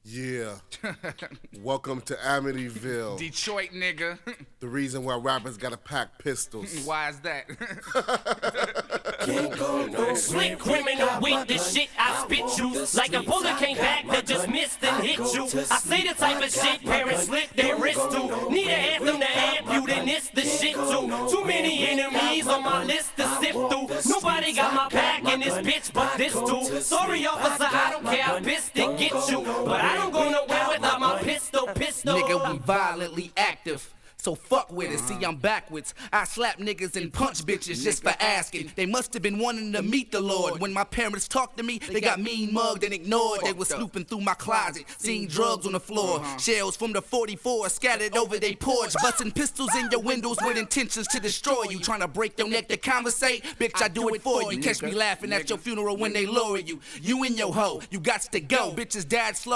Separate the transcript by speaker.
Speaker 1: Yeah. Welcome to Amityville.
Speaker 2: Detroit, nigga.
Speaker 1: The reason why rappers gotta pack pistols.
Speaker 2: Why is that?
Speaker 3: Slick criminal with the shit I spit you. Like a bullet came back that just missed and hit you. I say the type of shit parents slit their wrist to. Need an anthem to amp you, then it's the shit too. Too many enemies on my list to sift through. Nobody got my back in this bitch but this dude. Sorry officer, I don't care, I pissed to get you. But I don't go nowhere without my pistol.
Speaker 4: Nigga, we violently active. So fuck with it, see I'm backwards. I slap niggas and punch bitches just for asking. They must have been wanting to meet the Lord. When my parents talked to me, they got mean mugged and ignored. They was snooping through my closet, seeing drugs on the floor. Shells from the 44 scattered over they porch. Busting pistols in your windows with intentions to destroy you. Trying to break your neck to conversate, bitch I do it for you. Catch me laughing at your funeral when they lower you. You and your hoe, you gots to go. Bitches died slow.